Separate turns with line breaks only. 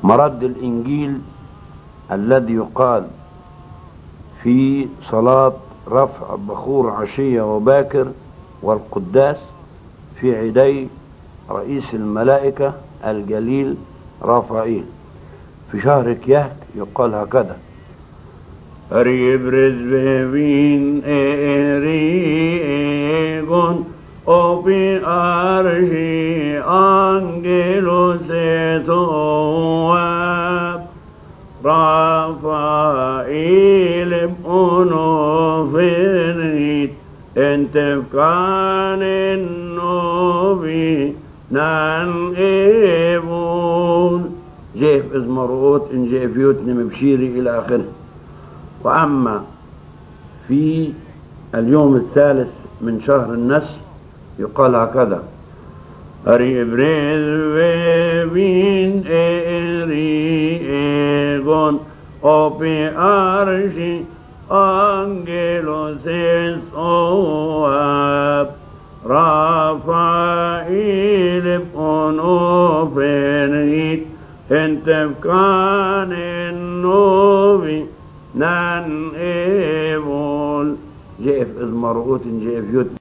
مرد الإنجيل الذي يقال في صلاة رفع بخور عشية وباكر والقداس في عيدي رئيس الملائكة الجليل رافائيل في شهر كيهك يقال هكذا:
Ribres bevin erigon opi arshi angelos etoab Rafael onofenit entefkanen novi nan evon جاء في إزمرؤوت إن جاء في يوتنم بشيري إلى آخره. وأما في اليوم الثالث من شهر النسل يقال هكذا: ريبريز وين إيريغون أوبي أرشي أنجلوس أواب رافائيل أونوفينيت انتفكان النوبي نان إيبول جاء في إزمرؤوت جاء في يوتن